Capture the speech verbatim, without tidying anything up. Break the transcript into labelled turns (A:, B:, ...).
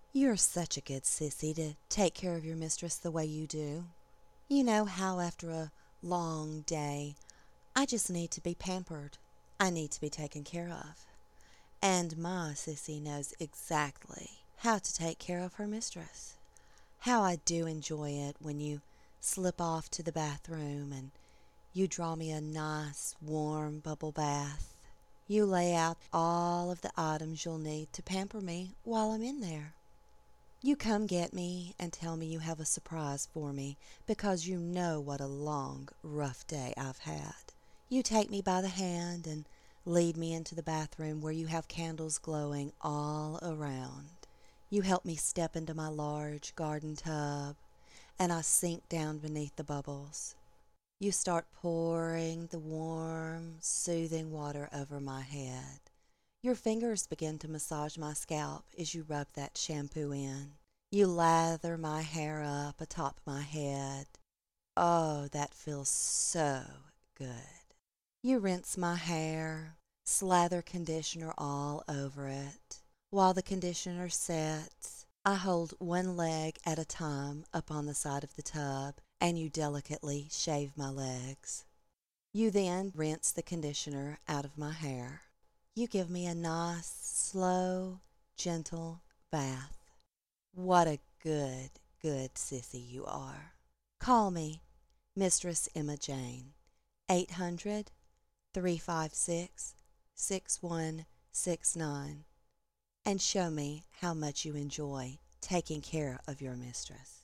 A: You're such a good sissy to take care of your mistress the way you do. You know how after a long day, I just need to be pampered. I need to be taken care of. And my sissy knows exactly how to take care of her mistress. How I do enjoy it when you slip off to the bathroom and you draw me a nice warm bubble bath. You lay out all of the items you'll need to pamper me while I'm in there. You come get me and tell me you have a surprise for me because you know what a long, rough day I've had. You take me by the hand and lead me into the bathroom where you have candles glowing all around. You help me step into my large garden tub, and I sink down beneath the bubbles. You start pouring the warm, soothing water over my head. Your fingers begin to massage my scalp as you rub that shampoo in. You lather my hair up atop my head. Oh, that feels so good. You rinse my hair, slather conditioner all over it. While the conditioner sets, I hold one leg at a time up on the side of the tub, and you delicately shave my legs. You then rinse the conditioner out of my hair. You give me a nice, slow, gentle bath. What a good, good sissy you are. Call me Mistress Emma Jane, eight hundred, three five six, six one six nine, and show me how much you enjoy taking care of your mistress.